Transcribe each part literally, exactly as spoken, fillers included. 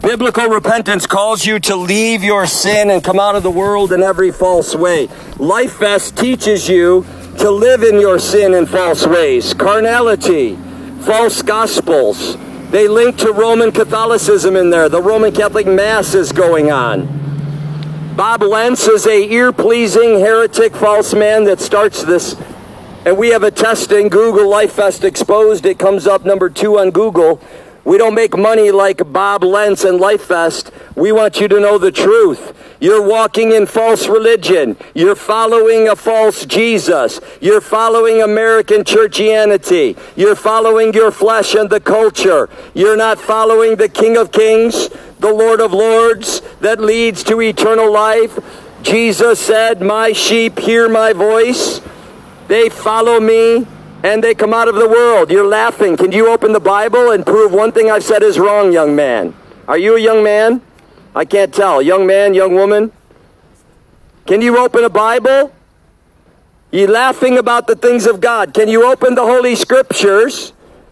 Biblical repentance calls you to leave your sin and come out of the world in every false way. Life Vest teaches you to live in your sin and false ways. Carnality, false gospels. They link to Roman Catholicism in there. The Roman Catholic Mass is going on. Bob Lentz is a ear-pleasing, heretic, false man that starts this. And we have a testing, Google Life Vest Exposed. It comes up number two on Google. We don't make money like Bob Lentz and Life Vest. We want you to know the truth. You're walking in false religion. You're following a false Jesus. You're following American churchianity. You're following your flesh and the culture. You're not following the King of Kings, the Lord of Lords, that leads to eternal life. Jesus said, "My sheep hear my voice. They follow me, and they come out of the world." You're laughing. Can you open the Bible and prove one thing I've said is wrong, young man? Are you a young man? I can't tell. Young man, young woman? Can you open a Bible? You're laughing about the things of God. Can you open the Holy Scriptures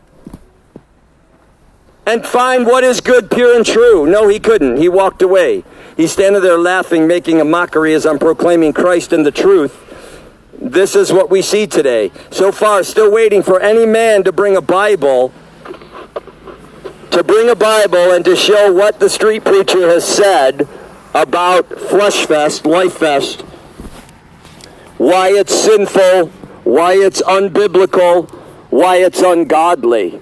and find what is good, pure, and true? No, he couldn't. He walked away. He's standing there laughing, making a mockery as I'm proclaiming Christ and the truth. This is what we see today. So far, still waiting for any man to bring a Bible, to bring a Bible and to show what the street preacher has said about Flesh Fest, Life Fest, why it's sinful, why it's unbiblical, why it's ungodly.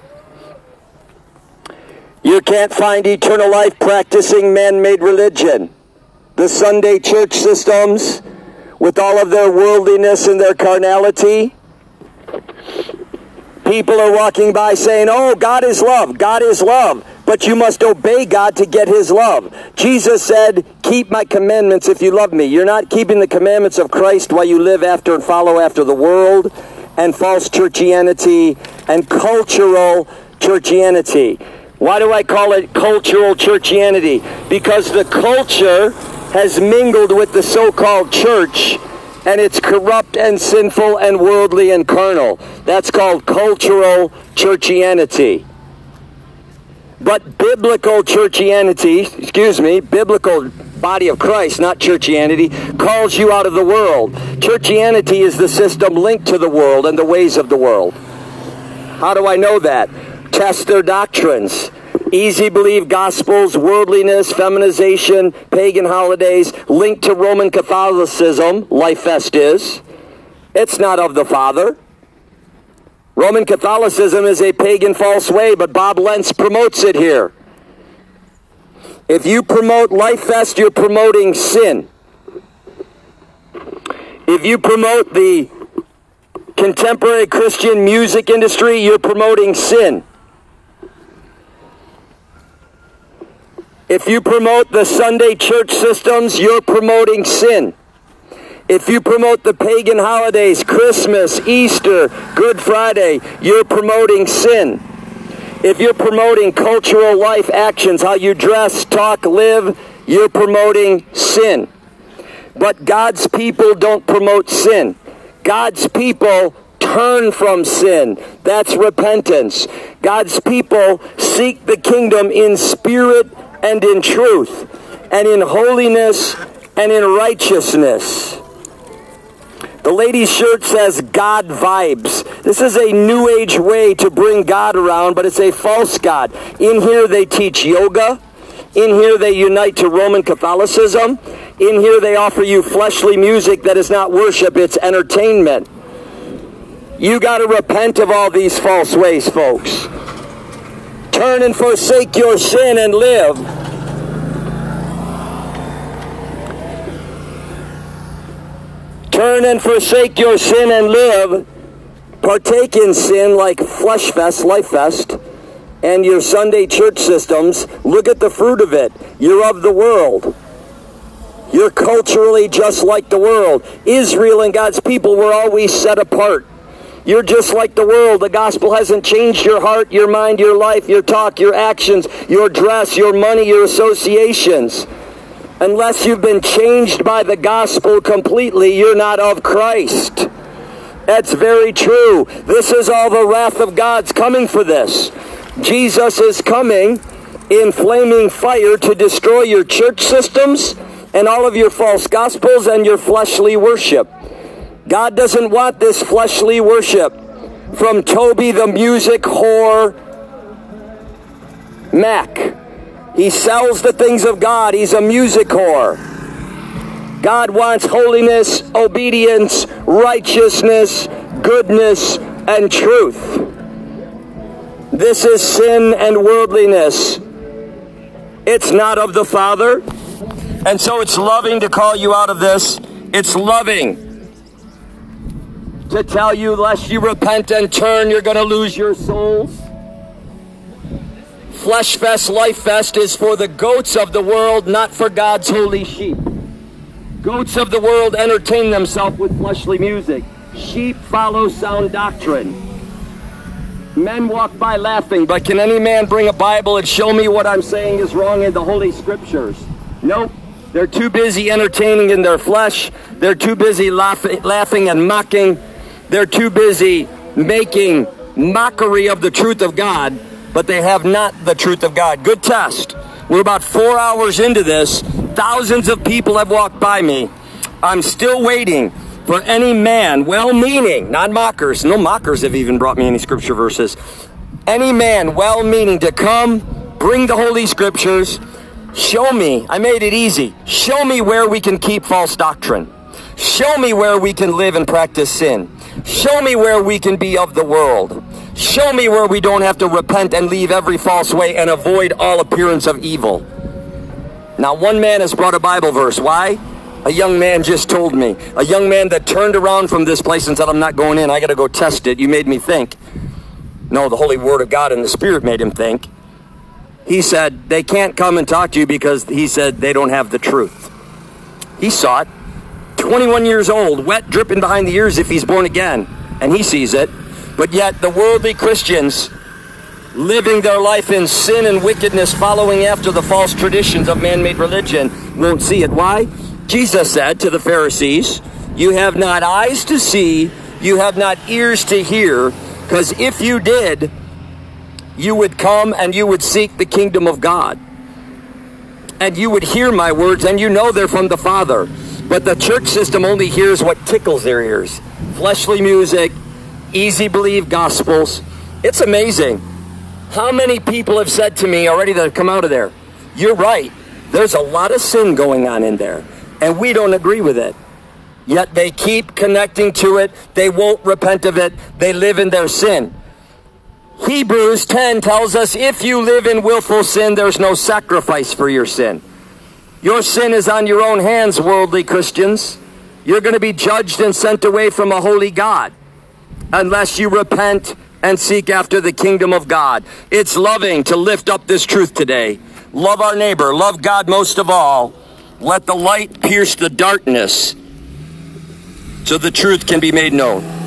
You can't find eternal life practicing man-made religion. The Sunday church systems, with all of their worldliness and their carnality, people are walking by saying, "Oh, God is love. God is love." But you must obey God to get his love. Jesus said, "Keep my commandments if you love me." You're not keeping the commandments of Christ while you live after and follow after the world and false churchianity and cultural churchianity. Why do I call it cultural churchianity? Because the culture has mingled with the so-called church, and it's corrupt and sinful and worldly and carnal. That's called cultural churchianity. But biblical churchianity, excuse me, biblical body of Christ, not churchianity, calls you out of the world. Churchianity is the system linked to the world and the ways of the world. How do I know that? Test their doctrines. Easy believe gospels, worldliness, feminization, pagan holidays, linked to Roman Catholicism, Life Fest is. It's not of the Father. Roman Catholicism is a pagan false way, but Bob Lentz promotes it here. If you promote Life Fest, you're promoting sin. If you promote the contemporary Christian music industry, you're promoting sin. If you promote the Sunday church systems, you're promoting sin. If you promote the pagan holidays, Christmas, Easter, Good Friday, you're promoting sin. If you're promoting cultural life actions, how you dress, talk, live, you're promoting sin. But God's people don't promote sin. God's people turn from sin. That's repentance. God's people seek the kingdom in spirit and in truth, and in holiness and in righteousness. The lady's shirt says God vibes. This is a new age way to bring God around, but it's a false God. In here they teach yoga. In here they unite to Roman Catholicism. In here they offer you fleshly music that is not worship, it's entertainment. You got to repent of all these false ways, folks. Turn and forsake your sin and live. Turn and forsake your sin and live. Partake in sin like Flesh Fest, Life Fest, and your Sunday church systems. Look at the fruit of it. You're of the world. You're culturally just like the world. Israel and God's people were always set apart. You're just like the world. The gospel hasn't changed your heart, your mind, your life, your talk, your actions, your dress, your money, your associations. Unless you've been changed by the gospel completely, you're not of Christ. That's very true. This is all the wrath of God's coming for this. Jesus is coming, in flaming fire to destroy your church systems and all of your false gospels and your fleshly worship. God doesn't want this fleshly worship from Toby the music whore Mac. He sells the things of God. He's a music whore. God wants holiness, obedience, righteousness, goodness, and truth. This is sin and worldliness. It's not of the Father. And so it's loving to call you out of this. It's loving to tell you, lest you repent and turn, you're going to lose your souls. Flesh Fest, Life Fest is for the goats of the world, not for God's holy sheep. Goats of the world entertain themselves with fleshly music. Sheep follow sound doctrine. Men walk by laughing, but can any man bring a Bible and show me what I'm saying is wrong in the Holy Scriptures? Nope. They're too busy entertaining in their flesh. They're too busy laugh laughing and mocking. They're too busy making mockery of the truth of God, but they have not the truth of God. Good test. We're about four hours into this. Thousands of people have walked by me. I'm still waiting for any man, well-meaning, not mockers. No mockers have even brought me any scripture verses. Any man, well-meaning, to come, bring the Holy Scriptures, show me. I made it easy. Show me where we can keep false doctrine. Show me where we can live and practice sin. Show me where we can be of the world. Show me where we don't have to repent and leave every false way and avoid all appearance of evil. Now, one man has brought a Bible verse. Why? A young man just told me. A young man that turned around from this place and said, I'm not going in. I got to go test it. You made me think. No, the Holy Word of God and the Spirit made him think. He said, they can't come and talk to you because he said they don't have the truth. He saw it. twenty-one years old, wet, dripping behind the ears if he's born again. And he sees it. But yet the worldly Christians living their life in sin and wickedness, following after the false traditions of man-made religion, won't see it. Why? Jesus said to the Pharisees, you have not eyes to see, you have not ears to hear, because if you did, you would come and you would seek the kingdom of God. And you would hear my words, and you know they're from the Father. But the church system only hears what tickles their ears. Fleshly music, easy-believe gospels. It's amazing. How many people have said to me already that have come out of there, you're right, there's a lot of sin going on in there, and we don't agree with it. Yet they keep connecting to it. They won't repent of it. They live in their sin. Hebrews ten tells us if you live in willful sin, there's no sacrifice for your sin. Your sin is on your own hands, worldly Christians. You're going to be judged and sent away from a holy God unless you repent and seek after the kingdom of God. It's loving to lift up this truth today. Love our neighbor. Love God most of all. Let the light pierce the darkness so the truth can be made known.